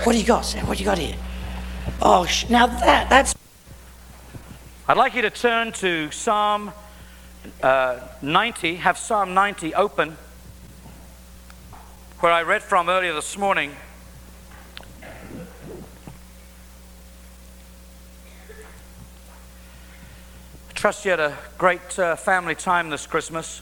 What do you got, Sam? What do you got here? Oh, now that's... I'd like you to turn to Psalm 90, have Psalm 90 open, where I read from earlier this morning. I trust you had a great family time this Christmas.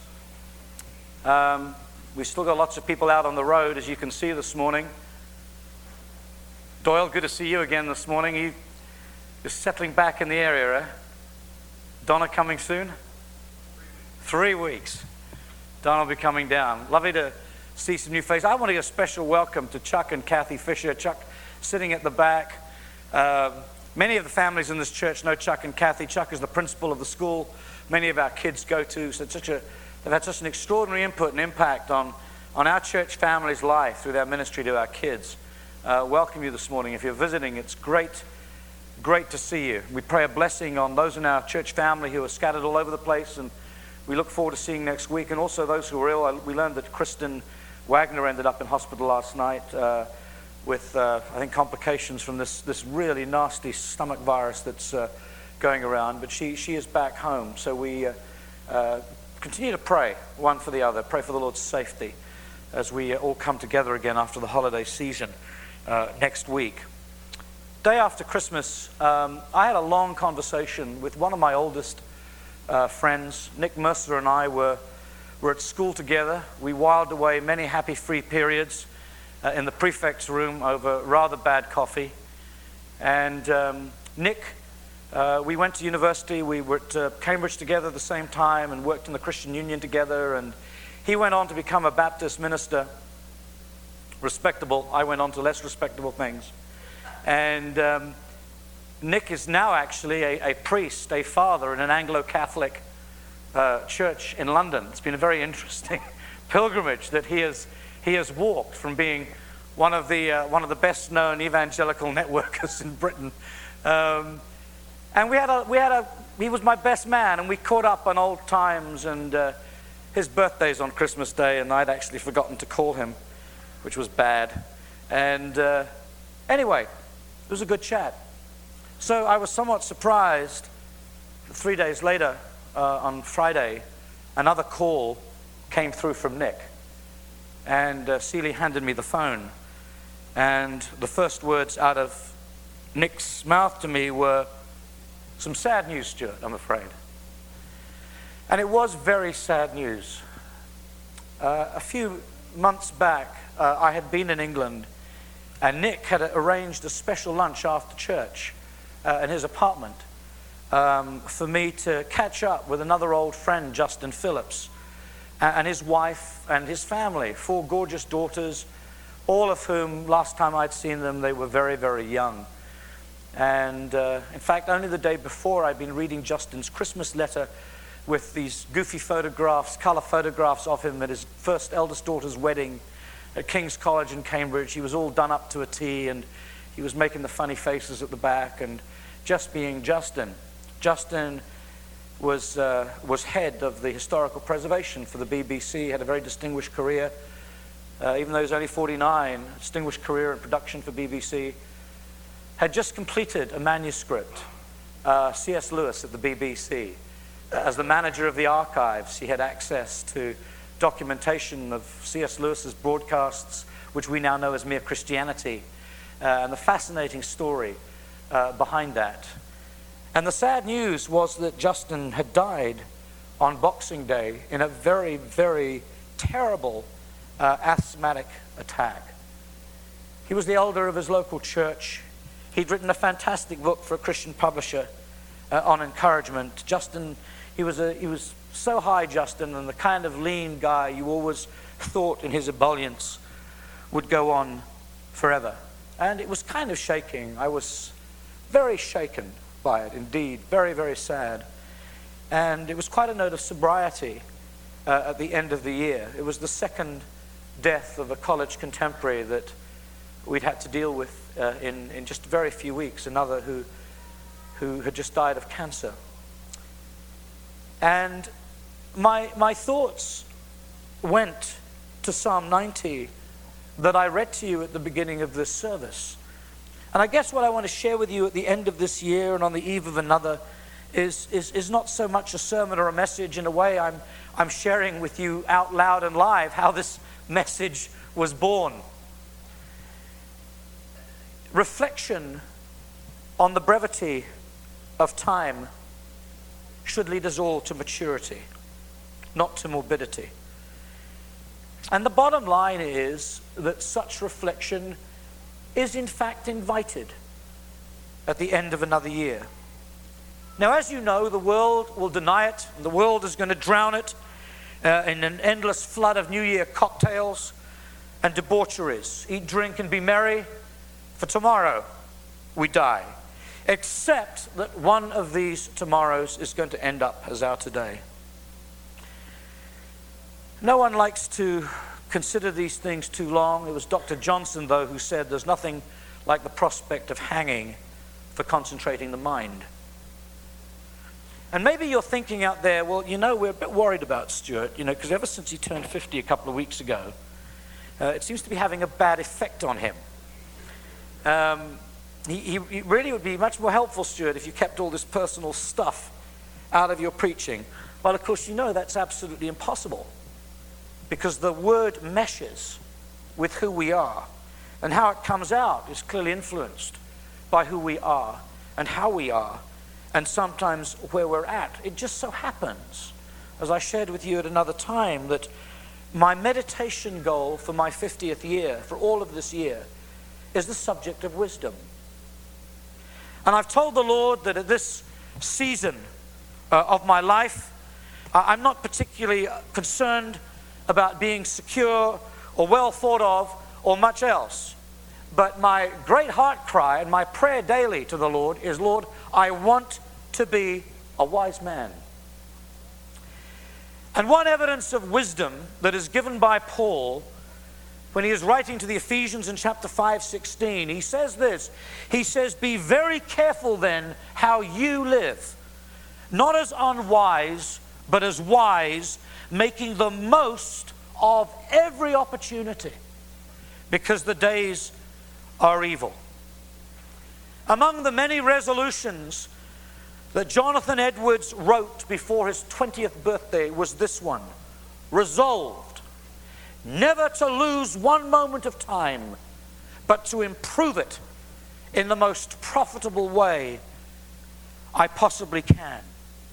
We've still got lots of people out on the road, as you can see this morning. Doyle, good to see you again this morning. You're settling back in the area, eh? Donna coming soon? 3 weeks. Donna will be coming down. Lovely to see some new faces. I want to give a special welcome to Chuck and Kathy Fisher. Chuck sitting at the back. Many of the families in this church know Chuck and Kathy. Chuck is the principal of the school many of our kids go to. So they've had such an extraordinary input and impact on our church family's life through their ministry to our kids. Welcome you this morning. If you're visiting, it's great to see you. We pray a blessing on those in our church family who are scattered all over the place, and we look forward to seeing next week. And also those who are ill. We learned that Kristen Wagner ended up in hospital last night with, I think, complications from this really nasty stomach virus that's going around. But she is back home. So we continue to pray one for the other. Pray for the Lord's safety as we all come together again after the holiday season next week. Day after Christmas, I had a long conversation with one of my oldest friends. Nick Mercer and I were at school together. We whiled away many happy free periods in the prefect's room over rather bad coffee. And Nick, we went to university. We were at Cambridge together at the same time and worked in the Christian Union together. And he went on to become a Baptist minister, respectable. I went on to less respectable things. And Nick is now actually a priest, a father in an Anglo-Catholic church in London. It's been a very interesting pilgrimage that he has walked from being one of the best-known evangelical networkers in Britain. And he was my best man, and we caught up on old times. And his birthday's on Christmas Day, and I'd actually forgotten to call him, which was bad. And anyway, it was a good chat. So I was somewhat surprised. 3 days later, on Friday, another call came through from Nick. And Celie handed me the phone. And the first words out of Nick's mouth to me were, "Some sad news, Stuart, I'm afraid." And it was very sad news. A few months back, I had been in England, and Nick had arranged a special lunch after church in his apartment for me to catch up with another old friend, Justin Phillips, and his wife and his family, 4 gorgeous daughters, all of whom, last time I'd seen them, they were very, very young. And in fact, only the day before, I'd been reading Justin's Christmas letter with these goofy photographs, color photographs of him at his first eldest daughter's wedding at King's College in Cambridge. He was all done up to a T, and he was making the funny faces at the back and just being Justin. Justin was head of the historical preservation for the BBC, had a very distinguished career. Even though he was only 49, distinguished career in production for BBC. Had just completed a manuscript, C.S. Lewis at the BBC. As the manager of the archives, he had access to documentation of C.S. Lewis's broadcasts, which we now know as Mere Christianity, and the fascinating story behind that. And the sad news was that Justin had died on Boxing Day in a very, very terrible asthmatic attack. He was the elder of his local church. He'd written a fantastic book for a Christian publisher on encouragement. Justin, he was so high, Justin, and the kind of lean guy you always thought in his ebullience would go on forever. And it was kind of shaking. I was very shaken by it, indeed, very, very sad. And it was quite a note of sobriety at the end of the year. It was the second death of a college contemporary that we'd had to deal with in just very few weeks, another who had just died of cancer. And my thoughts went to Psalm 90 that I read to you at the beginning of this service. And I guess what I want to share with you at the end of this year and on the eve of another is not so much a sermon or a message. In a way, I'm sharing with you out loud and live how this message was born. Reflection on the brevity of time should lead us all to maturity, not to morbidity. And the bottom line is that such reflection is in fact invited at the end of another year. Now, as you know, the world will deny it, and the world is going to drown it in an endless flood of New Year cocktails and debaucheries. Eat, drink, and be merry, for tomorrow we die. Except that one of these tomorrows is going to end up as our today. No one likes to consider these things too long. It was Dr. Johnson, though, who said there's nothing like the prospect of hanging for concentrating the mind. And maybe you're thinking out there, well, we're a bit worried about Stuart, because ever since he turned 50 a couple of weeks ago, it seems to be having a bad effect on him. He really would be much more helpful, Stuart, if you kept all this personal stuff out of your preaching. Well, of course, that's absolutely impossible, because the word meshes with who we are, and how it comes out is clearly influenced by who we are and how we are, and sometimes where we're at. It just so happens, as I shared with you at another time, that my meditation goal for my 50th year, for all of this year, is the subject of wisdom. And I've told the Lord that at this season of my life, I'm not particularly concerned about being secure or well thought of or much else. But my great heart cry and my prayer daily to the Lord is, Lord, I want to be a wise man. And one evidence of wisdom that is given by Paul when he is writing to the Ephesians in chapter 5:16, he says this. He says, be very careful then how you live, not as unwise, but as wise, making the most of every opportunity, because the days are evil. Among the many resolutions that Jonathan Edwards wrote before his 20th birthday was this one: resolved never to lose one moment of time, but to improve it in the most profitable way I possibly can.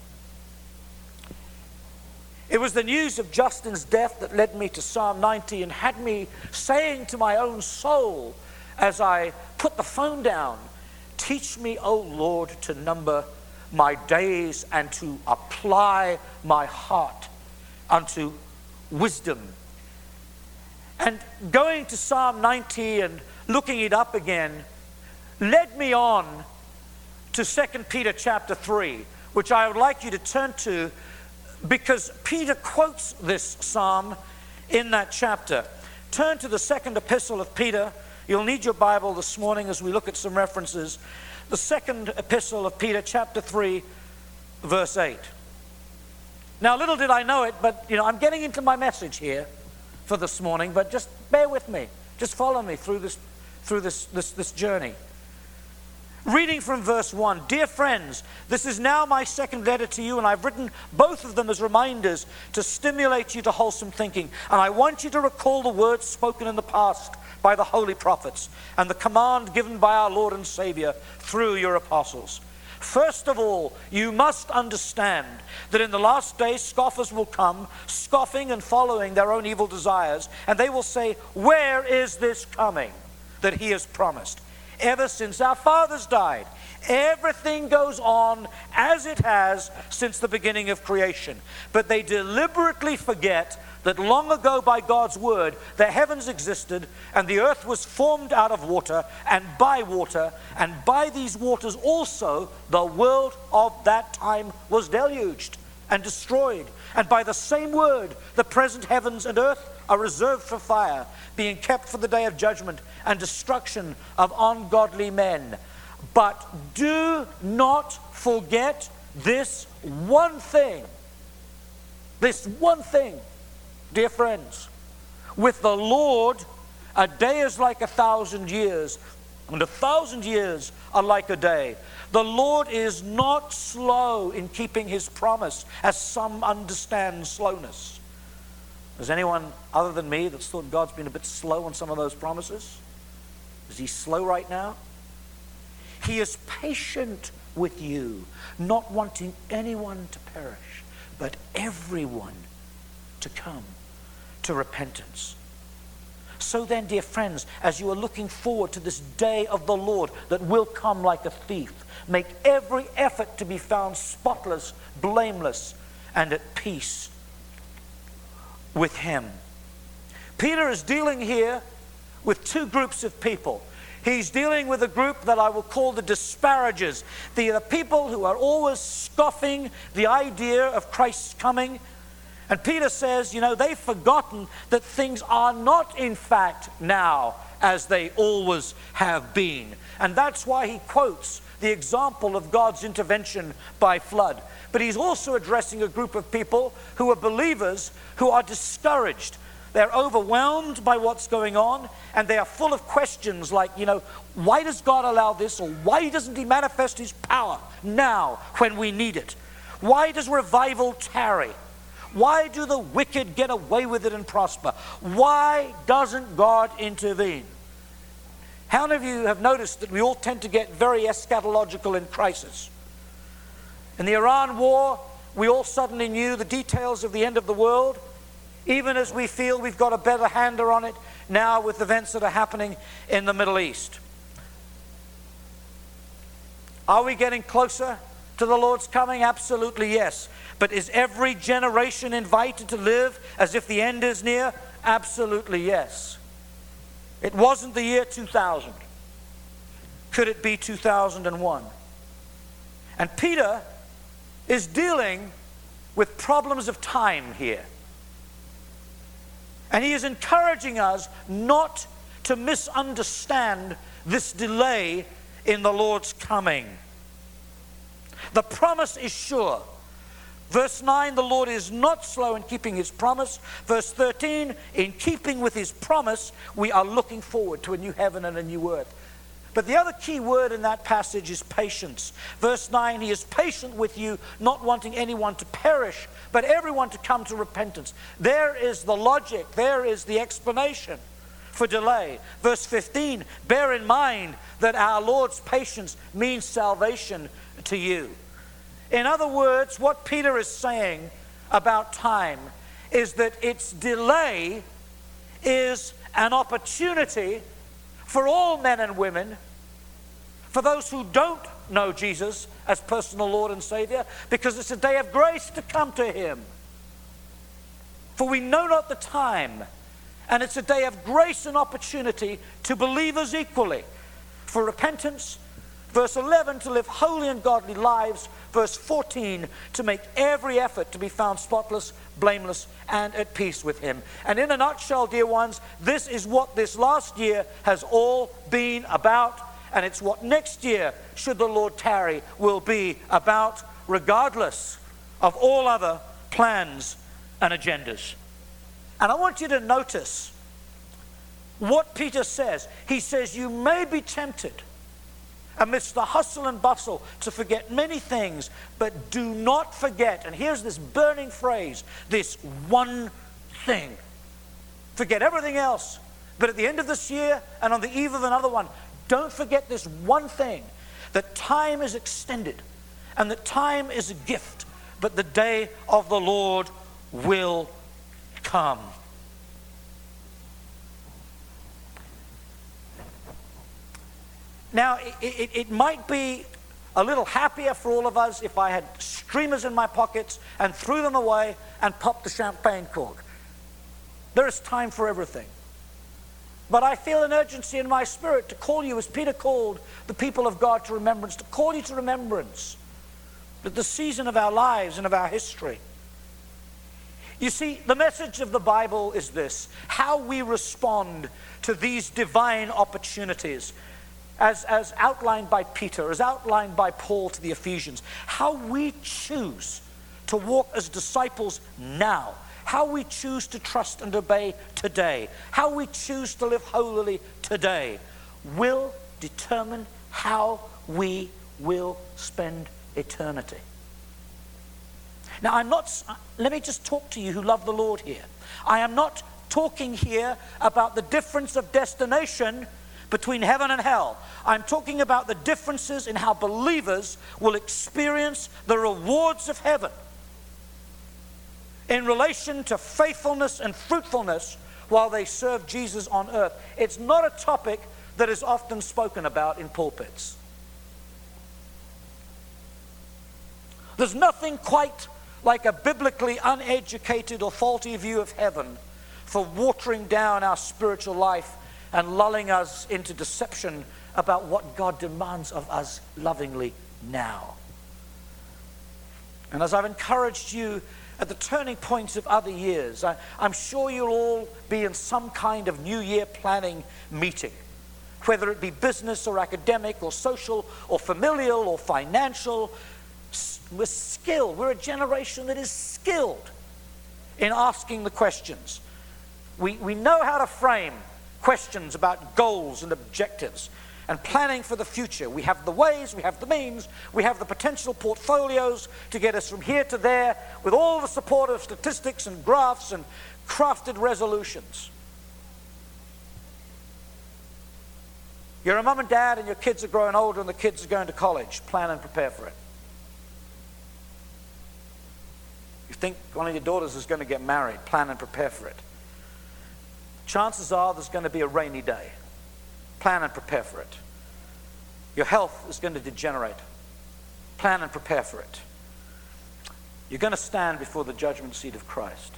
It was the news of Justin's death that led me to Psalm 90 and had me saying to my own soul as I put the phone down, teach me, O Lord, to number my days and to apply my heart unto wisdom. And going to Psalm 90 and looking it up again led me on to 2 Peter chapter 3, which I would like you to turn to, because Peter quotes this psalm in that chapter. Turn to the second epistle of Peter. You'll need your Bible this morning as we look at some references. The second epistle of Peter, chapter 3, verse 8. Now, little did I know it, but I'm getting into my message here for this morning, but just bear with me. Just follow me through this journey. Reading from verse 1, dear friends, this is now my second letter to you, and I've written both of them as reminders to stimulate you to wholesome thinking. And I want you to recall the words spoken in the past by the holy prophets and the command given by our Lord and Savior through your apostles. First of all, you must understand that in the last days scoffers will come, scoffing and following their own evil desires, and they will say, where is this coming that he has promised? Ever since our fathers died, everything goes on as it has since the beginning of creation. But they deliberately forget that long ago by God's word the heavens existed, and the earth was formed out of water, and by these waters also the world of that time was deluged and destroyed. And by the same word the present heavens and earth are reserved for fire, being kept for the day of judgment and destruction of ungodly men. But do not forget this one thing, dear friends. With the Lord, a day is like 1,000 years, and 1,000 years are like a day. The Lord is not slow in keeping his promise, as some understand slowness. Is anyone other than me that's thought God's been a bit slow on some of those promises? Is he slow right now? He is patient with you, not wanting anyone to perish, but everyone to come to repentance. So then, dear friends, as you are looking forward to this day of the Lord that will come like a thief, make every effort to be found spotless, blameless, and at peace with him. Peter is dealing here with two groups of people. He's dealing with a group that I will call the disparagers, the people who are always scoffing the idea of Christ's coming. And Peter says, they've forgotten that things are not in fact now as they always have been. And that's why he quotes the example of God's intervention by flood. But he's also addressing a group of people who are believers who are discouraged. They're overwhelmed by what's going on, and they are full of questions like, why does God allow this? Or why doesn't he manifest his power now when we need it? Why does revival tarry? Why do the wicked get away with it and prosper? Why doesn't God intervene? How many of you have noticed that we all tend to get very eschatological in crisis? In the Iran war, we all suddenly knew the details of the end of the world, even as we feel we've got a better handle on it now with events that are happening in the Middle East. Are we getting closer to the Lord's coming? Absolutely yes. But is every generation invited to live as if the end is near? Absolutely yes. It wasn't the year 2000. Could it be 2001? And Peter is dealing with problems of time here. And he is encouraging us not to misunderstand this delay in the Lord's coming. The promise is sure. Verse 9, the Lord is not slow in keeping his promise. Verse 13, in keeping with his promise, we are looking forward to a new heaven and a new earth. But the other key word in that passage is patience. Verse 9, he is patient with you, not wanting anyone to perish, but everyone to come to repentance. There is the logic, there is the explanation for delay. Verse 15, bear in mind that our Lord's patience means salvation to you. In other words, what Peter is saying about time is that its delay is an opportunity for all men and women, for those who don't know Jesus as personal Lord and Savior, because it's a day of grace to come to him. For we know not the time, and it's a day of grace and opportunity to believers equally, for repentance. Verse 11, to live holy and godly lives. Verse 14, to make every effort to be found spotless, blameless, and at peace with him. And in a nutshell, dear ones, this is what this last year has all been about. And it's what next year, should the Lord tarry, will be about, regardless of all other plans and agendas. And I want you to notice what Peter says. He says, you may be tempted amidst the hustle and bustle to forget many things, but do not forget, and here's this burning phrase, this one thing. Forget everything else, but at the end of this year and on the eve of another one, don't forget this one thing, that time is extended and that time is a gift, but the day of the Lord will come. Now, it might be a little happier for all of us if I had streamers in my pockets and threw them away and popped the champagne cork. There is time for everything. But I feel an urgency in my spirit to call you, as Peter called the people of God to remembrance, to call you to remembrance that the season of our lives and of our history. You see, the message of the Bible is this: how we respond to these divine opportunities, as outlined by Peter, as outlined by Paul to the Ephesians, how we choose to walk as disciples now, how we choose to trust and obey today, how we choose to live holily today, will determine how we will spend eternity. Now, let me just talk to you who love the Lord here. I am not talking here about the difference of destination between heaven and hell. I'm talking about the differences in how believers will experience the rewards of heaven in relation to faithfulness and fruitfulness while they serve Jesus on earth. It's not a topic that is often spoken about in pulpits. There's nothing quite like a biblically uneducated or faulty view of heaven for watering down our spiritual life and lulling us into deception about what God demands of us lovingly now. And as I've encouraged you at the turning points of other years, I'm sure you'll all be in some kind of New Year planning meeting, whether it be business or academic or social or familial or financial. We're skilled. We're a generation that is skilled in asking the questions. We know how to frame questions about goals and objectives and planning for the future. We have the ways, we have the means, we have the potential portfolios to get us from here to there with all the support of statistics and graphs and crafted resolutions. You're a mum and dad and your kids are growing older and the kids are going to college. Plan and prepare for it. You think one of your daughters is going to get married. Plan and prepare for it. Chances are there's going to be a rainy day. Plan and prepare for it. Your health is going to degenerate. Plan and prepare for it. You're going to stand before the judgment seat of Christ.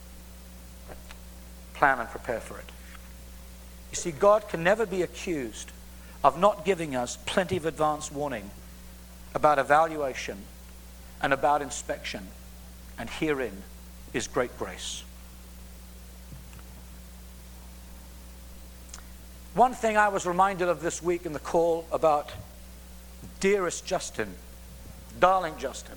Plan and prepare for it. You see, God can never be accused of not giving us plenty of advance warning about evaluation and about inspection. And herein is great grace. One thing I was reminded of this week in the call about dearest Justin, darling Justin,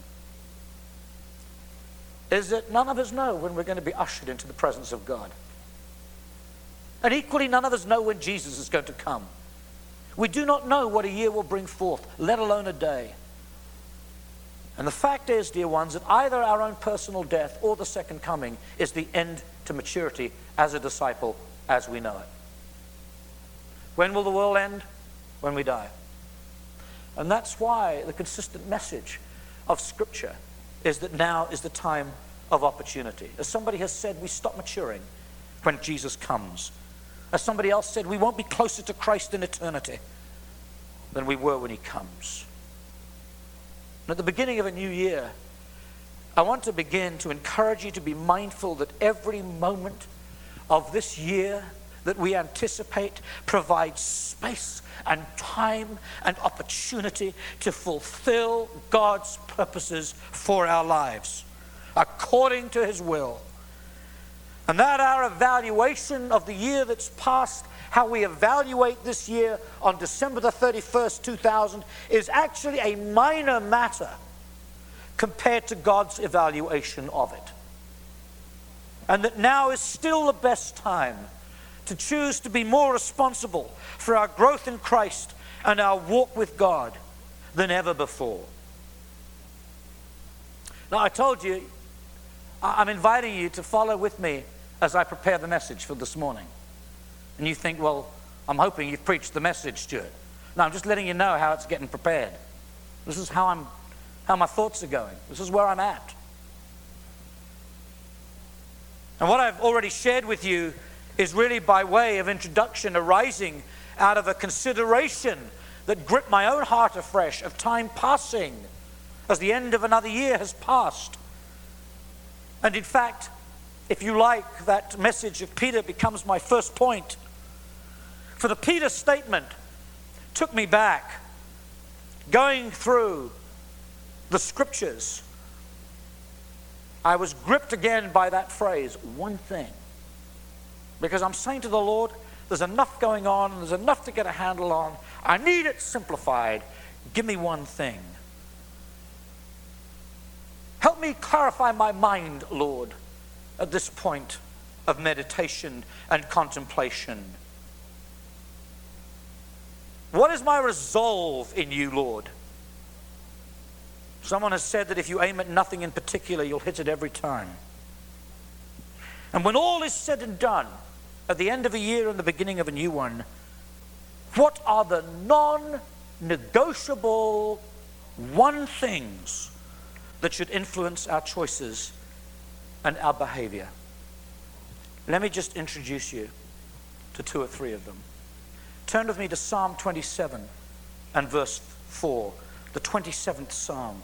is that none of us know when we're going to be ushered into the presence of God. And equally, none of us know when Jesus is going to come. We do not know what a year will bring forth, let alone a day. And the fact is, dear ones, that either our own personal death or the second coming is the end to maturity as a disciple as we know it. When will the world end? When we die. And that's why the consistent message of Scripture is that now is the time of opportunity. As somebody has said, we stop maturing when Jesus comes. As somebody else said, we won't be closer to Christ in eternity than we were when he comes. And at the beginning of a new year, I want to begin to encourage you to be mindful that every moment of this year that we anticipate provides space and time and opportunity to fulfill God's purposes for our lives according to his will. And that our evaluation of the year that's passed, how we evaluate this year on December the 31st, 2000, is actually a minor matter compared to God's evaluation of it. And that now is still the best time to choose to be more responsible for our growth in Christ and our walk with God than ever before. Now, I told you, I'm inviting you to follow with me as I prepare the message for this morning. And you think, well, I'm hoping you've preached the message, Stuart. No, I'm just letting you know how it's getting prepared. This is how my thoughts are going. This is where I'm at. And what I've already shared with you is really by way of introduction, arising out of a consideration that gripped my own heart afresh of time passing as the end of another year has passed. And in fact, if you like, that message of Peter becomes my first point. For the Peter statement took me back, going through the scriptures. I was gripped again by that phrase, one thing. Because I'm saying to the Lord, there's enough going on, there's enough to get a handle on. I need it simplified. Give me one thing. Help me clarify my mind, Lord, at this point of meditation and contemplation. What is my resolve in you, Lord? Someone has said that if you aim at nothing in particular, you'll hit it every time. And when all is said and done, at the end of a year and the beginning of a new one, what are the non-negotiable one things that should influence our choices and our behavior? Let me just introduce you to 2 or 3 of them. Turn with me to Psalm 27 and verse 4, the 27th Psalm.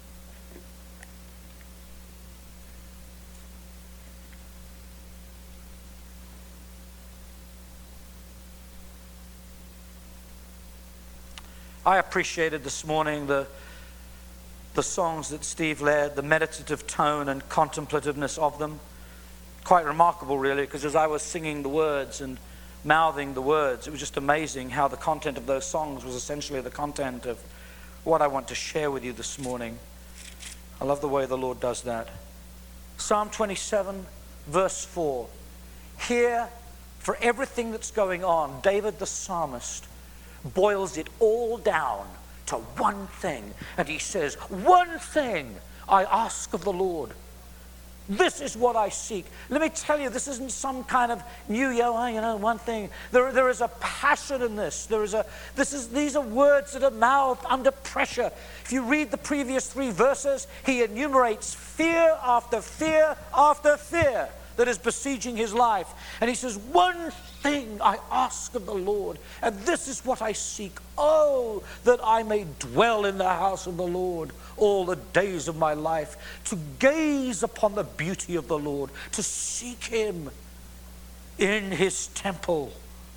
I appreciated this morning the songs that Steve led, the meditative tone and contemplativeness of them. Quite remarkable, really, because as I was singing the words and mouthing the words, it was just amazing how the content of those songs was essentially the content of what I want to share with you this morning. I love the way the Lord does that. Psalm 27, verse 4. Here, for everything that's going on, David the psalmist boils it all down to one thing. And he says, one thing I ask of the Lord. This is what I seek. Let me tell you, this isn't some kind of new, one thing. There is a passion in this. These are words that are mouthed under pressure. If you read the previous 3 verses, he enumerates fear after fear after fear that is besieging his life. And he says, one thing I ask of the Lord, and this is what I seek. Oh, that I may dwell in the house of the Lord all the days of my life, to gaze upon the beauty of the Lord, to seek him in his temple.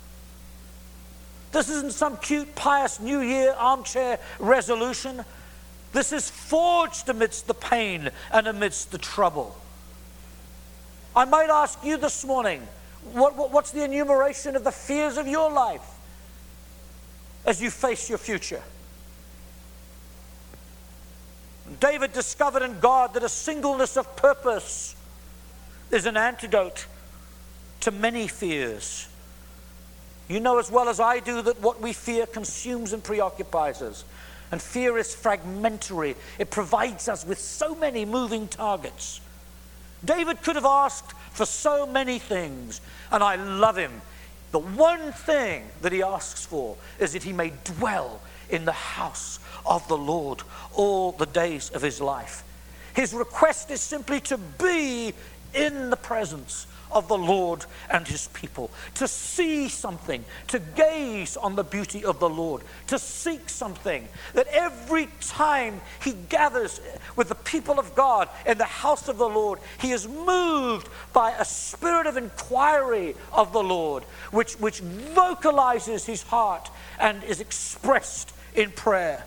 This isn't some cute, pious New Year armchair resolution. This is forged amidst the pain and amidst the trouble. I might ask you this morning, what's the enumeration of the fears of your life as you face your future? David discovered in God that a singleness of purpose is an antidote to many fears. You know as well as I do that what we fear consumes and preoccupies us. And fear is fragmentary. It provides us with so many moving targets. David could have asked for so many things, and I love him. The one thing that he asks for is that he may dwell in the house of the Lord all the days of his life. His request is simply to be in the presence of the Lord and his people, to see something, to gaze on the beauty of the Lord, to seek something, that every time he gathers with the people of God in the house of the Lord, he is moved by a spirit of inquiry of the Lord, which vocalizes his heart and is expressed in prayer.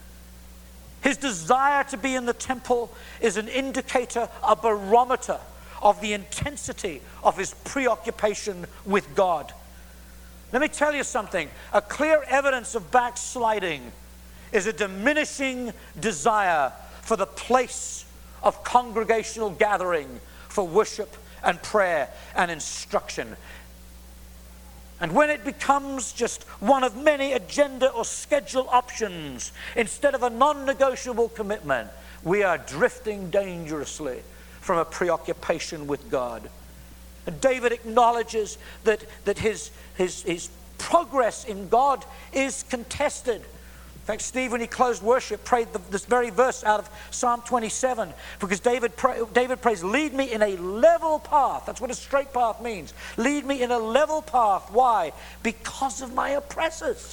His desire to be in the temple is an indicator, a barometer of the intensity of his preoccupation with God. Let me tell you something. A clear evidence of backsliding is a diminishing desire for the place of congregational gathering for worship and prayer and instruction. And when it becomes just one of many agenda or schedule options instead of a non-negotiable commitment, we are drifting dangerously from a preoccupation with God. And David acknowledges that his progress in God is contested. In fact, Steve, when he closed worship, prayed this very verse out of Psalm 27, because David prays, lead me in a level path. That's what a straight path means. Lead me in a level path. Why? Because of my oppressors.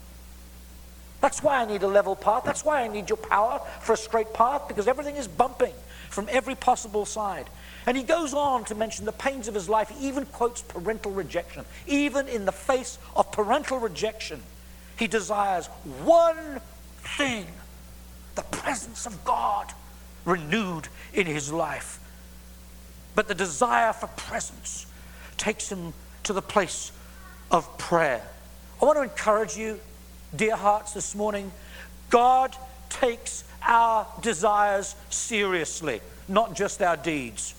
That's why I need a level path. That's why I need your power for a straight path, because everything is bumping from every possible side. And he goes on to mention the pains of his life. He even quotes parental rejection. Even in the face of parental rejection, he desires one thing: the presence of God renewed in his life. But the desire for presence takes him to the place of prayer. I want to encourage you, dear hearts, this morning. God takes our desires seriously, not just our deeds.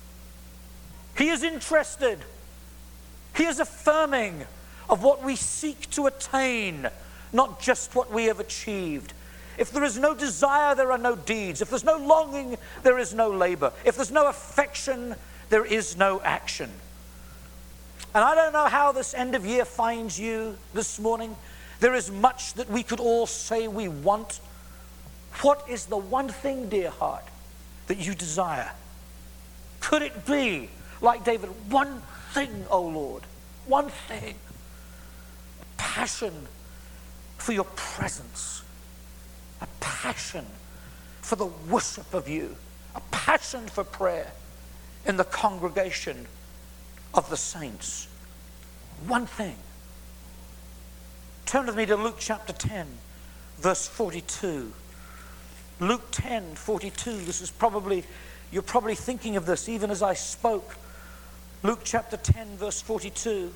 He is interested. He is affirming of what we seek to attain not just what we have achieved. If there is no desire, there are no deeds. If there's no longing, there is no labor. If there's no affection, there is no action. And I don't know how this end of year finds you this morning. There is much that we could all say we want. What is the one thing, dear heart, that you desire? Could it be, like David, one thing, O Lord, one thing? Passion for your presence, a passion for the worship of you, a passion for prayer in the congregation of the saints. One thing. Turn with me to Luke chapter 10, verse 42. Luke 10, 42. This is probably, you're probably thinking of this even as I spoke. Luke chapter 10, verse 42.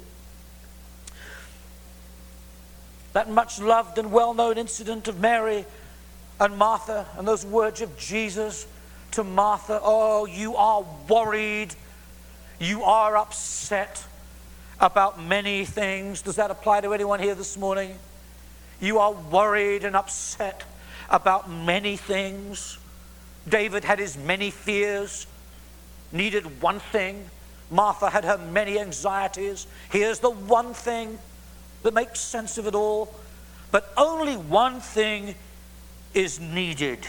That much loved and well-known incident of Mary and Martha, and those words of Jesus to Martha, oh, you are worried, you are upset about many things. Does that apply to anyone here this morning? You are worried and upset about many things. David had his many fears, needed one thing. Martha had her many anxieties. Here's the one thing that makes sense of it all. But only one thing is needed.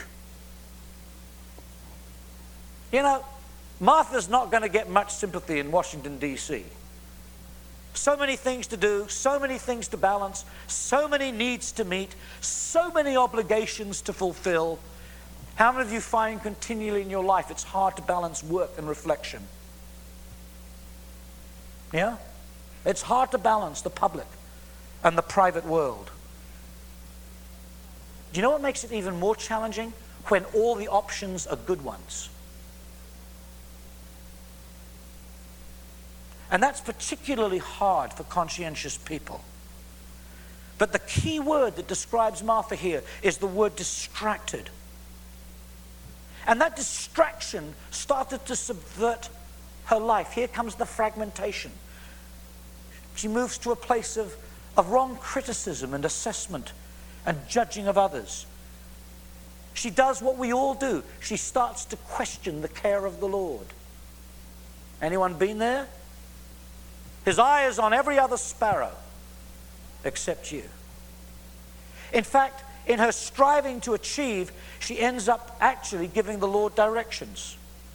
You know, Martha's not going to get much sympathy in Washington, D.C. So many things to do, so many things to balance, so many needs to meet, so many obligations to fulfill. How many of you find continually in your life it's hard to balance work and reflection? Yeah? It's hard to balance the public and the private world. Do you know what makes it even more challenging? When all the options are good ones. And that's particularly hard for conscientious people. But the key word that describes Martha here is the word distracted. And that distraction started to subvert her life. Here comes the fragmentation. She moves to a place of wrong criticism and assessment and judging of others. She does what we all do. She starts to question the care of the Lord. Anyone been there? His eye is on every other sparrow except you. In fact, in her striving to achieve, she ends up actually giving the Lord directions.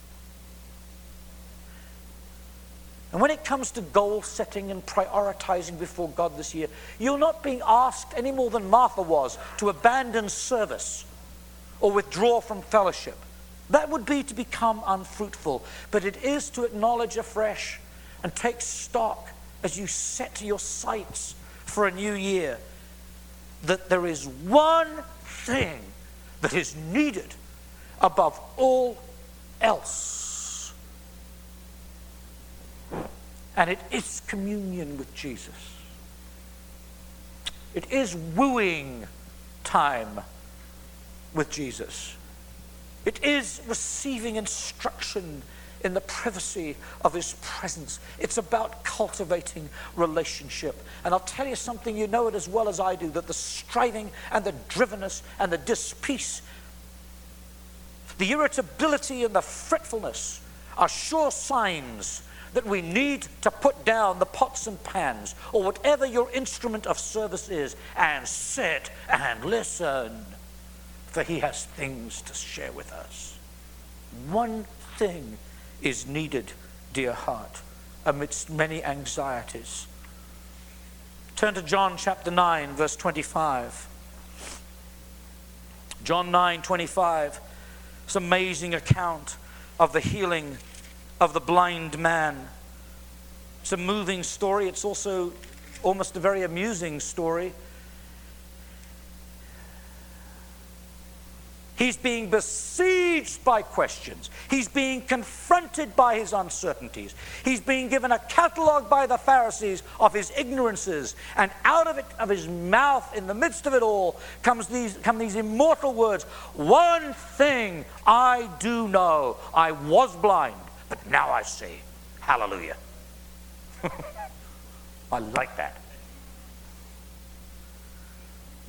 And when it comes to goal setting and prioritizing before God this year, you're not being asked any more than Martha was to abandon service or withdraw from fellowship. That would be to become unfruitful. But it is to acknowledge afresh and take stock as you set your sights for a new year that there is one thing that is needed above all else. And it is communion with Jesus. It is wooing time with Jesus. It is receiving instruction in the privacy of his presence. It's about cultivating relationship. And I'll tell you something, you know it as well as I do, that the striving and the drivenness and the dispeace, the irritability and the fretfulness are sure signs that we need to put down the pots and pans or whatever your instrument of service is and sit and listen, for he has things to share with us. One thing is needed, dear heart, amidst many anxieties. Turn to John chapter 9, verse 25. John 9:25. It's an amazing account of the healing of the blind man. It's a moving story. It's also almost a very amusing story. He's being besieged by questions. He's being confronted by his uncertainties. He's being given a catalog by the Pharisees of his ignorances. And out of his mouth, in the midst of it all, come these immortal words. One thing I do know. I was blind, but now I see. Hallelujah. I like that.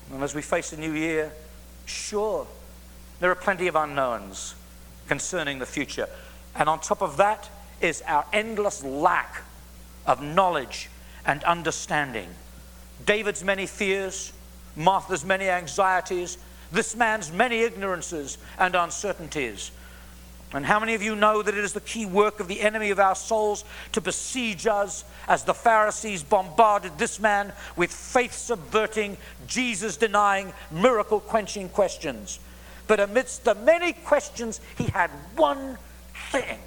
And as we face a new year, sure, there are plenty of unknowns concerning the future. And on top of that is our endless lack of knowledge and understanding. David's many fears, Martha's many anxieties, this man's many ignorances and uncertainties. And how many of you know that it is the key work of the enemy of our souls to besiege us, as the Pharisees bombarded this man with faith-subverting, Jesus-denying, miracle-quenching questions? But amidst the many questions, he had one thing.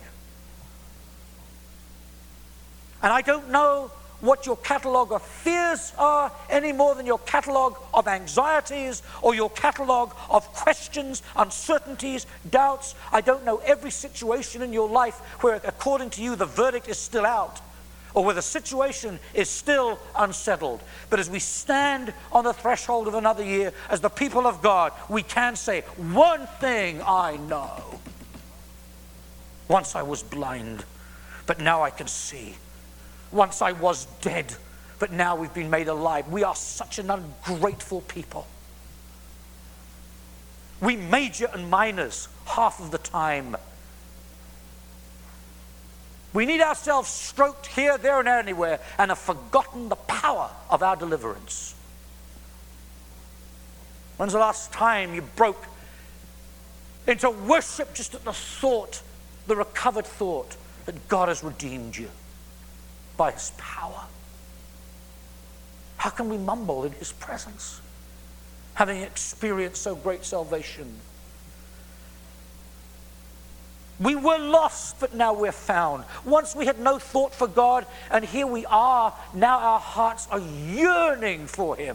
And I don't know what your catalogue of fears are any more than your catalogue of anxieties or your catalogue of questions, uncertainties, doubts. I don't know every situation in your life where, according to you, the verdict is still out, or where the situation is still unsettled. But as we stand on the threshold of another year, as the people of God, we can say, one thing I know. Once I was blind, but now I can see. Once I was dead, but now we've been made alive. We are such an ungrateful people. We major and minors half of the time. We need ourselves stroked here, there, and anywhere, and have forgotten the power of our deliverance. When's the last time you broke into worship just at the thought, the recovered thought, that God has redeemed you by his power? How can we mumble in his presence, having experienced so great salvation? We were lost, but now we're found. Once we had no thought for God, and here we are. Now our hearts are yearning for him.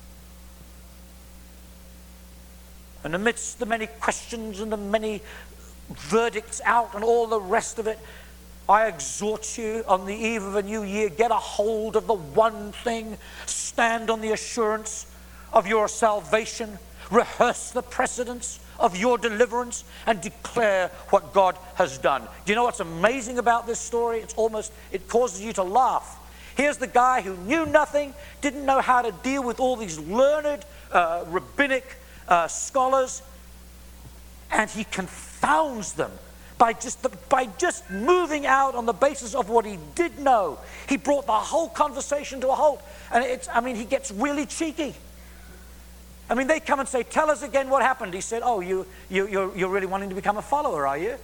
And amidst the many questions and the many verdicts out and all the rest of it, I exhort you on the eve of a new year, get a hold of the one thing. Stand on the assurance of your salvation. Rehearse the precedence of your deliverance and declare what God has done. Do you know what's amazing about this story? It causes you to laugh. Here's the guy who knew nothing, didn't know how to deal with all these learned rabbinic scholars, and he confounds them by just moving out on the basis of what he did know. He brought the whole conversation to a halt. And he gets really cheeky. They come and say, tell us again what happened. He said, oh, you're really wanting to become a follower, are you?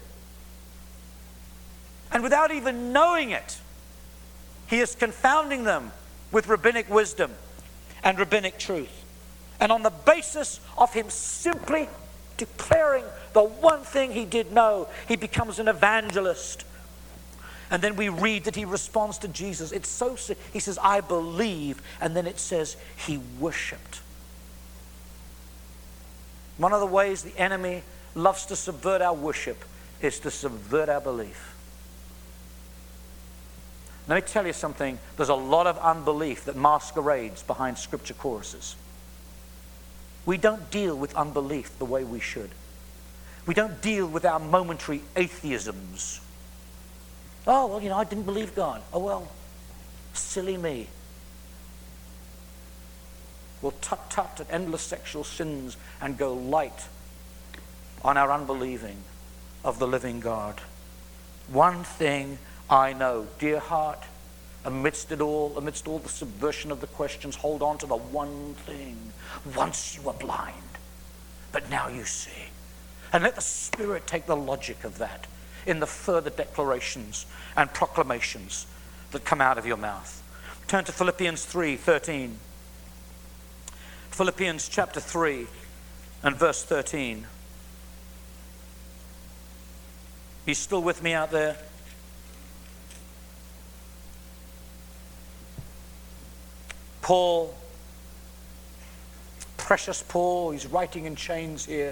And without even knowing it, he is confounding them with rabbinic wisdom and rabbinic truth. And on the basis of him simply declaring the one thing he did know, he becomes an evangelist. And then we read that he responds to Jesus. He says, I believe. And then it says he worshiped. One of the ways the enemy loves to subvert our worship is to subvert our belief. Let me tell you something. There's a lot of unbelief that masquerades behind scripture choruses. We don't deal with unbelief the way we should. We don't deal with our momentary atheisms. Oh, well, I didn't believe God. Oh, well, silly me. We'll tut-tut at endless sexual sins and go light on our unbelieving of the living God. One thing I know, dear heart, amidst all the subversion of the questions, hold on to the one thing. Once you were blind, but now you see. And let the Spirit take the logic of that in the further declarations and proclamations that come out of your mouth. Turn to Philippians 3:13. Philippians chapter 3 and verse 13. Are you still with me out there? Paul, precious Paul, he's writing in chains here.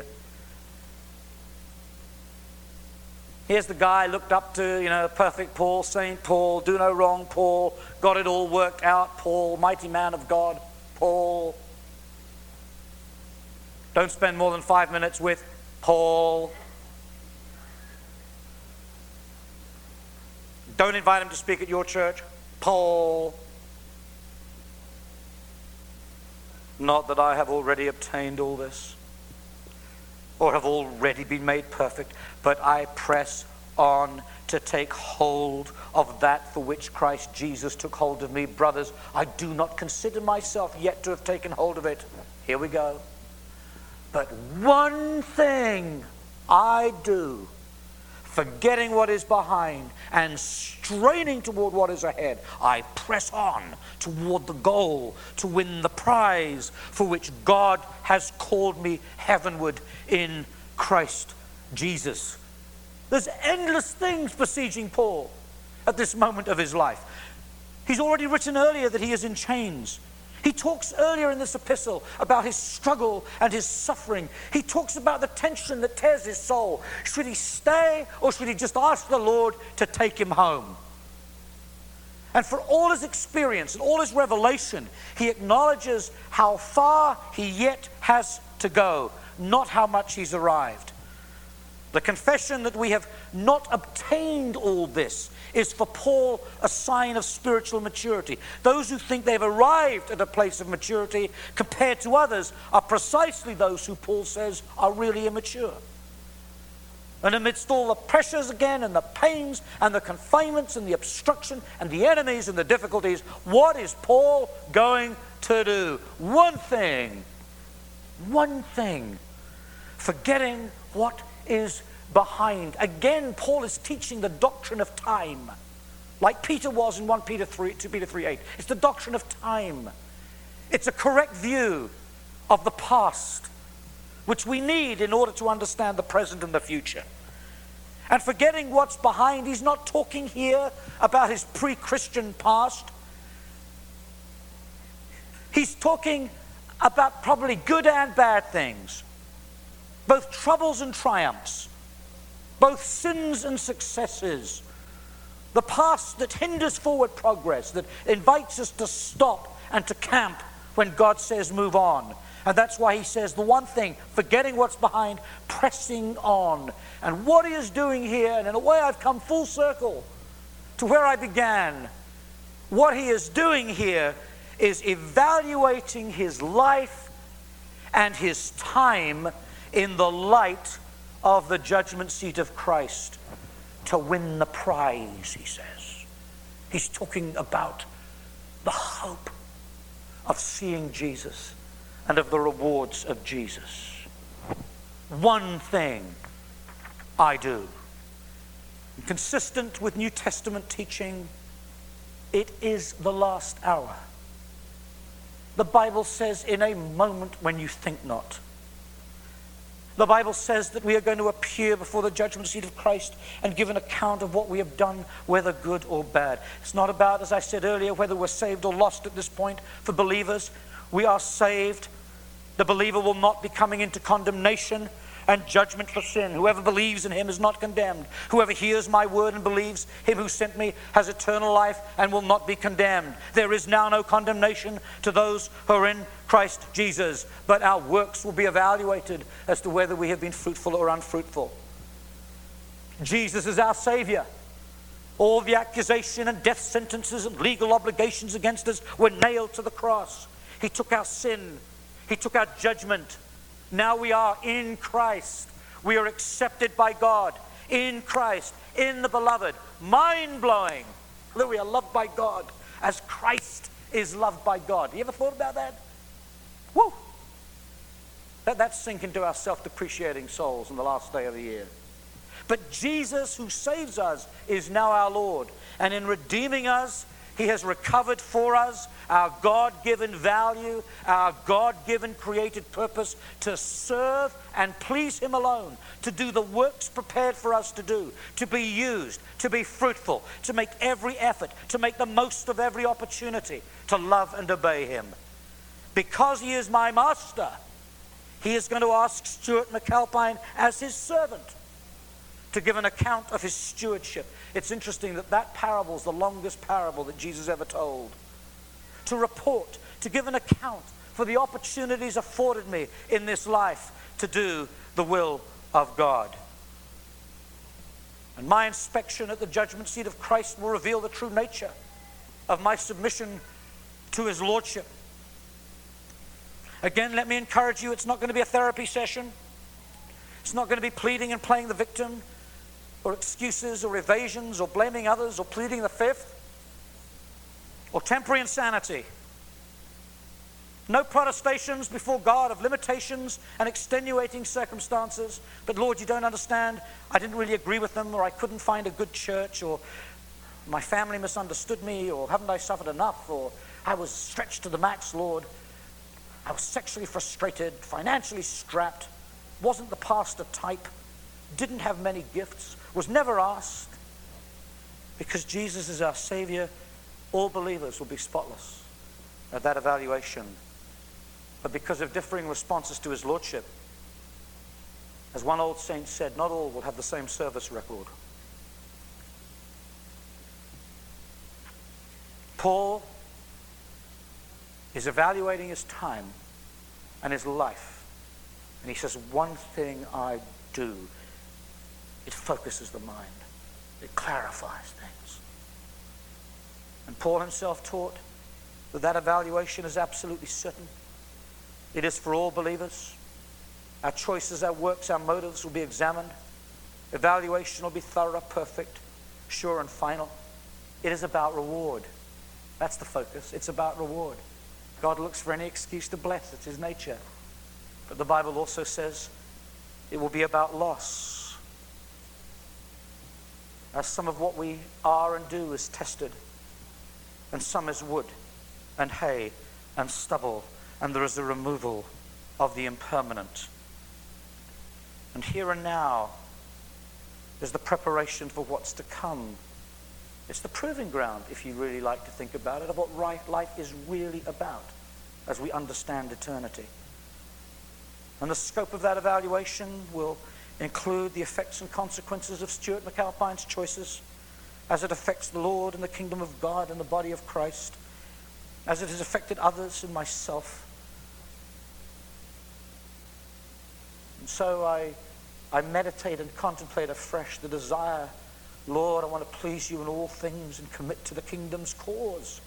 Here's the guy looked up to, perfect Paul, Saint Paul, do no wrong Paul, got it all worked out Paul, mighty man of God, Paul. Don't spend more than 5 minutes with Paul. Don't invite him to speak at your church, Paul. Not that I have already obtained all this, or have already been made perfect, but I press on to take hold of that for which Christ Jesus took hold of me. Brothers, I do not consider myself yet to have taken hold of it. Here we go. But one thing I do, forgetting what is behind and straining toward what is ahead, I press on toward the goal to win the prize for which God has called me heavenward in Christ Jesus. There's endless things besieging Paul at this moment of his life. He's already written earlier that he is in chains. He talks earlier in this epistle about his struggle and his suffering. He talks about the tension that tears his soul. Should he stay, or should he just ask the Lord to take him home? And for all his experience and all his revelation, he acknowledges how far he yet has to go, not how much he's arrived. The confession that we have not obtained all this is for Paul a sign of spiritual maturity. Those who think they've arrived at a place of maturity compared to others are precisely those who Paul says are really immature. And amidst all the pressures again, and the pains and the confinements and the obstruction and the enemies and the difficulties, what is Paul going to do? One thing, forgetting what is behind. Again, Paul is teaching the doctrine of time, like Peter was in 2 Peter 3:8. It's the doctrine of time. It's a correct view of the past, which we need in order to understand the present and the future. And forgetting what's behind, he's not talking here about his pre-Christian past. He's talking about probably good and bad things, both troubles and triumphs, both sins and successes, the past that hinders forward progress, that invites us to stop and to camp when God says move on. And that's why he says the one thing, forgetting what's behind, pressing on. And what he is doing here, and in a way I've come full circle to where I began, what he is doing here is evaluating his life and his time in the light of the judgment seat of Christ to win the prize, he says. He's talking about the hope of seeing Jesus and of the rewards of Jesus. One thing I do. Consistent with New Testament teaching, it is the last hour. The Bible says, in a moment when you think not. The Bible says that we are going to appear before the judgment seat of Christ and give an account of what we have done, whether good or bad. It's not about, as I said earlier, whether we're saved or lost at this point. For believers, we are saved. The believer will not be coming into condemnation and judgment for sin. Whoever believes in him is not condemned. Whoever hears my word and believes him who sent me has eternal life and will not be condemned. There is now no condemnation to those who are in Christ Jesus, but our works will be evaluated as to whether we have been fruitful or unfruitful. Jesus is our Savior. All the accusation and death sentences and legal obligations against us were nailed to the cross. He took our sin. He took our judgment. Now we are in Christ. We are accepted by God in Christ, in the beloved. Mind-blowing that we are loved by God as Christ is loved by God. You ever thought about that? Woo! Let that sink into our self-depreciating souls in the last day of the year. But Jesus, who saves us, is now our Lord. And in redeeming us, he has recovered for us our God-given value, our God-given created purpose to serve and please him alone, to do the works prepared for us to do, to be used, to be fruitful, to make every effort, to make the most of every opportunity, to love and obey him. Because he is my master, he is going to ask Stuart McAlpine as his servant to give an account of his stewardship. It's interesting that that parable is the longest parable that Jesus ever told. To report, to give an account for the opportunities afforded me in this life to do the will of God. And my inspection at the judgment seat of Christ will reveal the true nature of my submission to his lordship. Again, let me encourage you, it's not going to be a therapy session. It's not going to be pleading and playing the victim, or excuses, or evasions, or blaming others, or pleading the fifth, or temporary insanity. No protestations before God of limitations and extenuating circumstances. But Lord, you don't understand. I didn't really agree with them, or I couldn't find a good church, or my family misunderstood me, or haven't I suffered enough, or I was stretched to the max, Lord. I was sexually frustrated, financially strapped, wasn't the pastor type, didn't have many gifts, was never asked. Because Jesus is our Savior, all believers will be spotless at that evaluation. But because of differing responses to his lordship, as one old saint said, not all will have the same service record. Paul is evaluating his time and his life. And he says, one thing I do, it focuses the mind. It clarifies things. And Paul himself taught that that evaluation is absolutely certain. It is for all believers. Our choices, our works, our motives will be examined. Evaluation will be thorough, perfect, sure, and final. It is about reward. That's the focus. It's about reward. God looks for any excuse to bless. It's his nature. But the Bible also says it will be about loss. As some of what we are and do is tested, and some is wood and hay and stubble, and there is a removal of the impermanent. And here and now is the preparation for what's to come. It's the proving ground, if you really like to think about it, of what life is really about as we understand eternity. And the scope of that evaluation will include the effects and consequences of Stuart McAlpine's choices as it affects the Lord and the kingdom of God and the body of Christ, as it has affected others and myself. And so I meditate and contemplate afresh the desire, Lord, I want to please you in all things and commit to the kingdom's cause.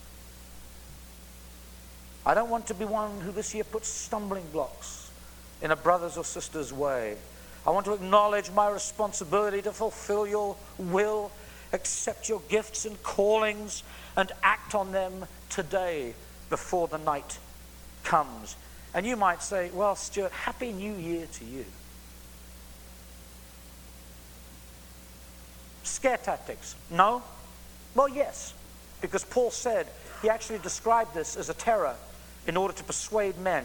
I don't want to be one who this year puts stumbling blocks in a brother's or sister's way. I want to acknowledge my responsibility to fulfill your will, accept your gifts and callings, and act on them today before the night comes. And you might say, well, Stuart, Happy New Year to you. Scare tactics. No? Well, yes. Because Paul said he actually described this as a terror in order to persuade men.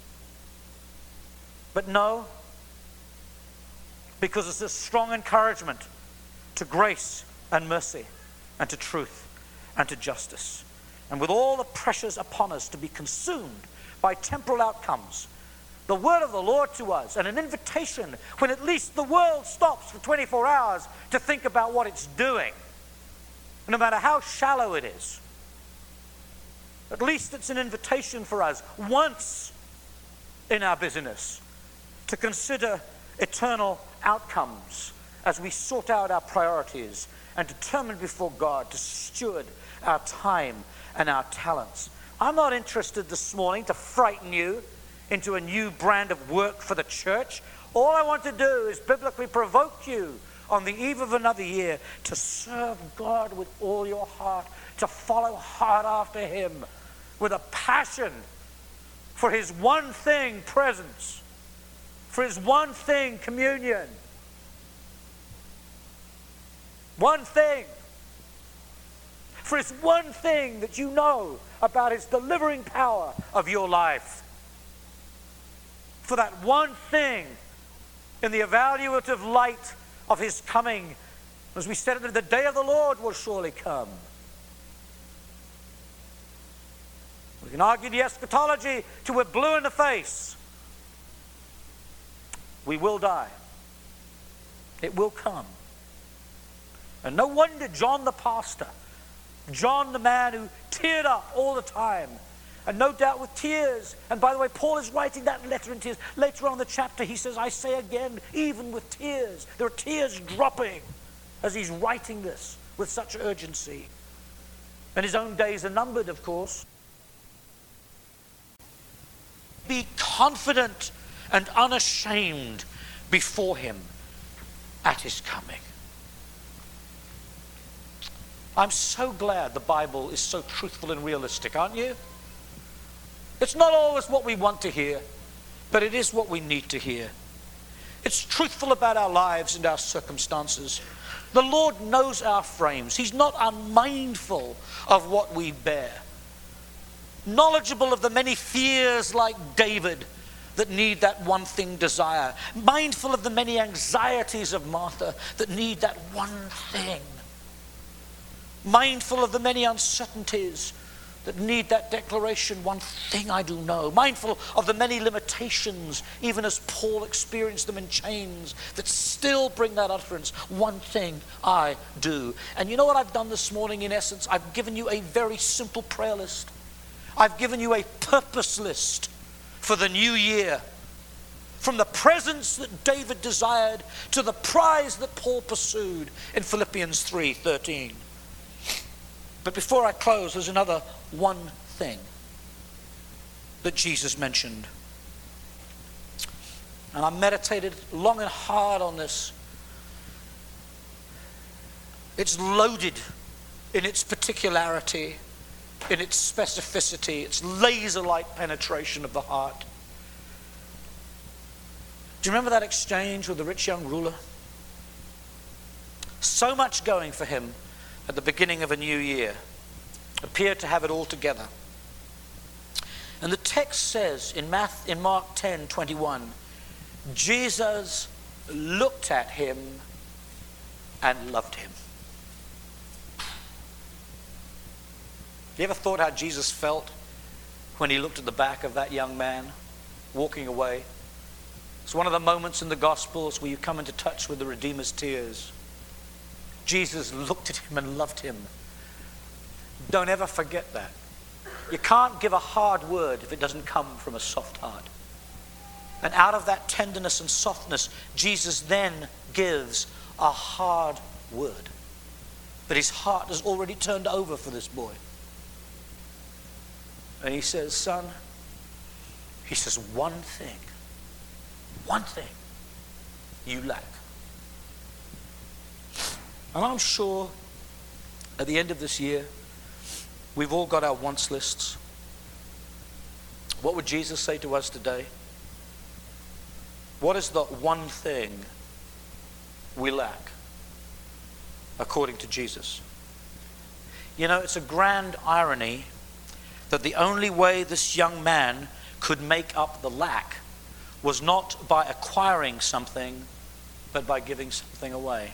But no, because it's a strong encouragement to grace and mercy and to truth and to justice. And with all the pressures upon us to be consumed by temporal outcomes, the word of the Lord to us, and an invitation when at least the world stops for 24 hours to think about what it's doing, no matter how shallow it is. At least it's an invitation for us once in our busyness to consider eternal outcomes as we sort out our priorities and determine before God to steward our time and our talents. I'm not interested this morning to frighten you into a new brand of work for the church. All I want to do is biblically provoke you on the eve of another year to serve God with all your heart, to follow hard after him with a passion for his one thing, presence, for his one thing, communion. One thing. For his one thing that you know about his delivering power of your life. For that one thing in the evaluative light of his coming. As we said, the day of the Lord will surely come. We can argue the eschatology till we're blue in the face. We will die. It will come. And no wonder John the pastor, John the man who teared up all the time, and no doubt with tears. And by the way, Paul is writing that letter in tears. Later on in the chapter, he says, I say again, even with tears. There are tears dropping as he's writing this with such urgency. And his own days are numbered, of course. be confident and unashamed before him at his coming. I'm so glad the Bible is so truthful and realistic, aren't you? It's not always what we want to hear, but it is what we need to hear. It's truthful about our lives and our circumstances. The Lord knows our frames. He's not unmindful of what we bear. Knowledgeable of the many fears like David that need that one thing desire. Mindful of the many anxieties of Martha that need that one thing. Mindful of the many uncertainties that need that declaration, one thing I do know. Mindful of the many limitations, even as Paul experienced them in chains, that still bring that utterance, one thing I do. And you know what I've done this morning in essence? I've given you a very simple prayer list. I've given you a purpose list for the new year. From the presence that David desired to the prize that Paul pursued in Philippians 3:13. But before I close, there's another one thing that Jesus mentioned. And I meditated long and hard on this. It's loaded in its particularity, in its specificity, its laser-like penetration of the heart. Do you remember that exchange with the rich young ruler? So much going for him at the beginning of a new year. Appeared to have it all together. And the text says in Mark 10:21, Jesus looked at him and loved him. You ever thought how Jesus felt when he looked at the back of that young man walking away? It's one of the moments in the Gospels where you come into touch with the Redeemer's tears. Jesus looked at him and loved him. Don't ever forget that. You can't give a hard word if it doesn't come from a soft heart. And out of that tenderness and softness, Jesus then gives a hard word. But his heart has already turned over for this boy. And he says, son, he says, one thing you lack. And I'm sure at the end of this year, we've all got our wants lists. What would Jesus say to us today? What is the one thing we lack according to Jesus? You know, it's a grand irony that the only way this young man could make up the lack was not by acquiring something, but by giving something away.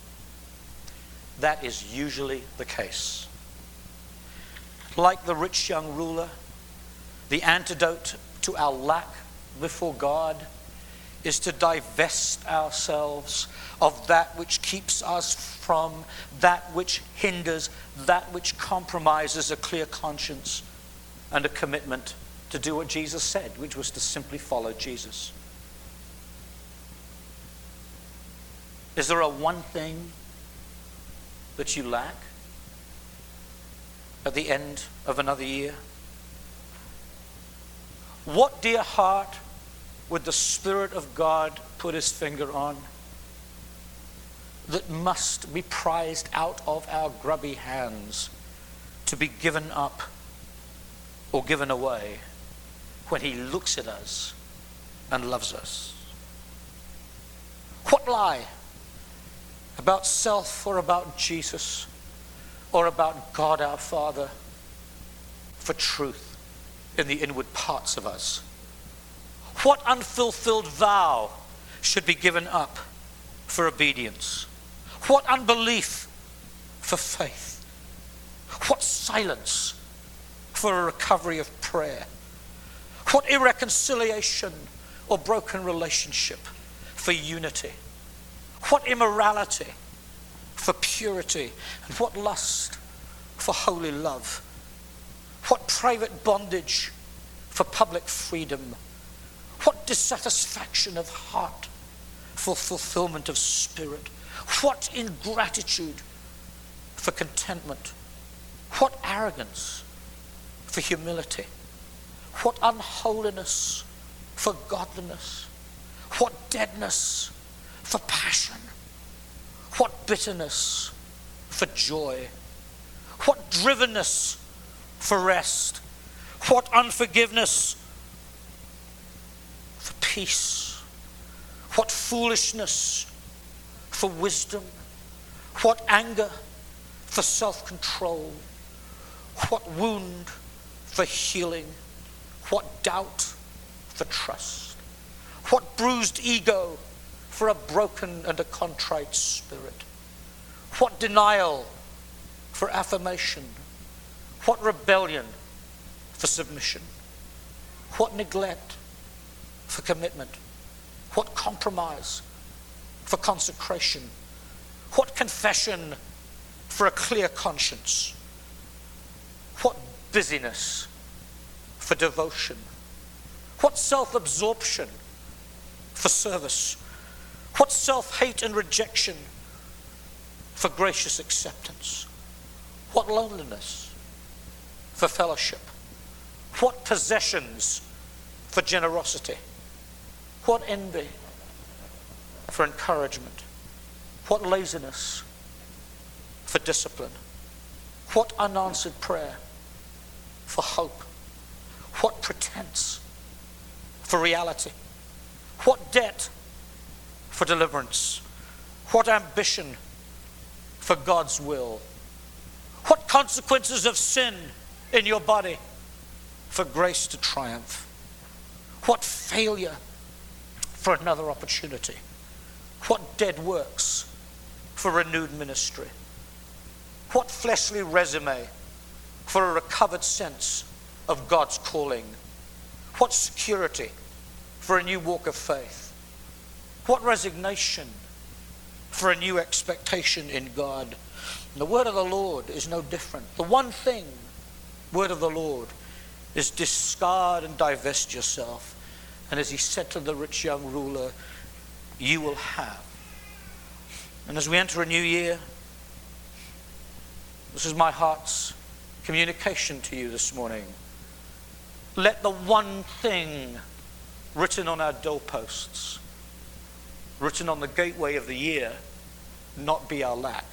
That is usually the case. Like the rich young ruler, the antidote to our lack before God is to divest ourselves of that which keeps us from, that which hinders, that which compromises a clear conscience and a commitment to do what Jesus said, which was to simply follow Jesus. Is there a one thing that you lack at the end of another year? What dear heart would the Spirit of God put his finger on that must be prized out of our grubby hands to be given up or given away when he looks at us and loves us? What lie about self or about Jesus or about God our Father for truth in the inward parts of us? What unfulfilled vow should be given up for obedience? What unbelief for faith? What silence for a recovery of prayer? What irreconciliation or broken relationship for unity? What immorality for purity? And what lust for holy love? What private bondage for public freedom? What dissatisfaction of heart for fulfillment of spirit? What ingratitude for contentment? What arrogance for humility? What unholiness for godliness. What deadness for passion. What bitterness for joy. What drivenness for rest. What unforgiveness for peace. What foolishness for wisdom. What anger for self-control. What wound for healing. What doubt for trust. What bruised ego for a broken and a contrite spirit. What denial for affirmation. What rebellion for submission. What neglect for commitment. What compromise for consecration. What confession for a clear conscience. What busyness for devotion. What self-absorption for service. What self-hate and rejection for gracious acceptance. What loneliness for fellowship. What possessions for generosity. What envy for encouragement. What laziness for discipline. What unanswered prayer for hope. What pretense for reality. What debt for deliverance. What ambition for God's will. What consequences of sin in your body for grace to triumph. What failure for another opportunity. What dead works for renewed ministry. What fleshly resume for a recovered sense of God's calling. What security for a new walk of faith. What resignation for a new expectation in God. And the word of the Lord is no different. The one thing, word of the Lord, is discard and divest yourself. And as he said to the rich young ruler, you will have. And as we enter a new year, this is my heart's communication to you this morning. Let the one thing written on our doorposts, written on the gateway of the year, not be our lack.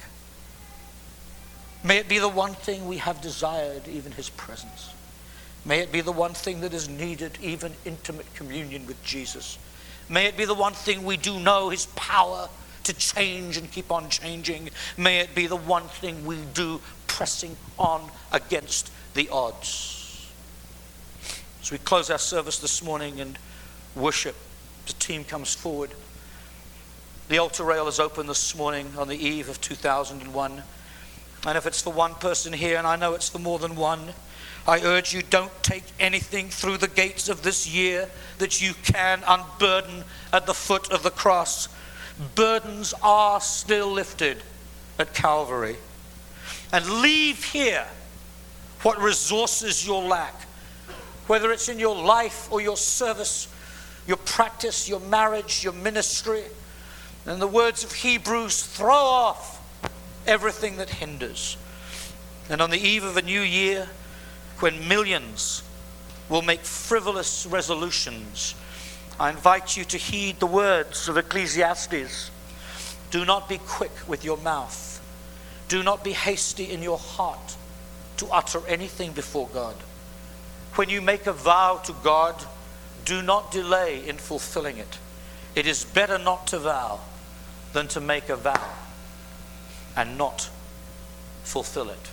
May it be the one thing we have desired, even his presence. May it be the one thing that is needed, even intimate communion with Jesus. May it be the one thing we do know, his power to change and keep on changing. May it be the one thing we do, pressing on against the odds. As we close our service this morning and worship, the team comes forward. The altar rail is open this morning on the eve of 2001. And if it's for one person here, and I know it's for more than one, I urge you, don't take anything through the gates of this year that you can unburden at the foot of the cross. Burdens are still lifted at Calvary. And leave here what resources you'll lack, whether it's in your life or your service, your practice, your marriage, your ministry. In the words of Hebrews, throw off everything that hinders. And on the eve of a new year, when millions will make frivolous resolutions, I invite you to heed the words of Ecclesiastes. Do not be quick with your mouth. Do not be hasty in your heart to utter anything before God. When you make a vow to God, do not delay in fulfilling it. It is better not to vow than to make a vow and not fulfill it.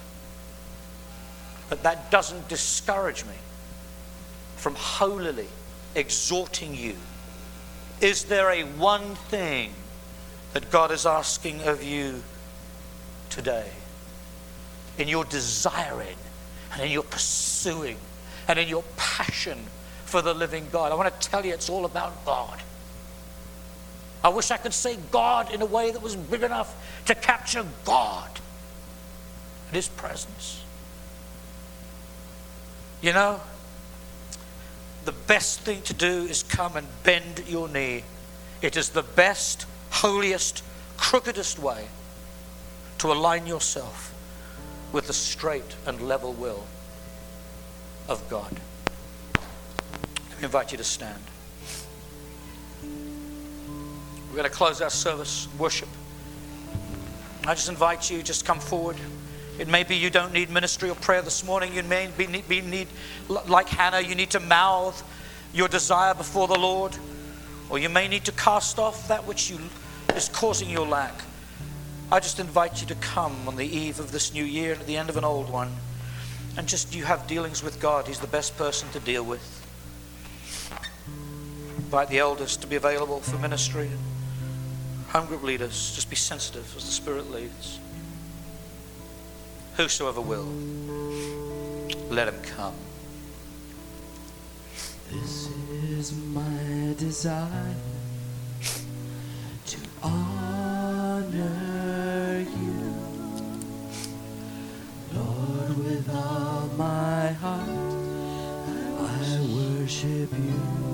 But that doesn't discourage me from holily exhorting you. Is there a one thing that God is asking of you today? In your desiring and in your pursuing and in your passion for the living God. I want to tell you, it's all about God. I wish I could say God in a way that was big enough to capture God and his presence. You know, the best thing to do is come and bend your knee. It is the best, holiest, crookedest way to align yourself with the straight and level will of God. I invite you to stand. We're going to close our service, worship. I just invite you, just come forward. It may be you don't need ministry or prayer this morning. You may need, like Hannah, you need to mouth your desire before the Lord. Or you may need to cast off that which is causing your lack. I just invite you to come on the eve of this new year and at the end of an old one. And just you have dealings with God. He's the best person to deal with. Invite the elders to be available for ministry. Home group leaders, just be sensitive as the Spirit leads. Whosoever will, let him come. This is my desire, to honor you, Lord, with all my heart I worship you.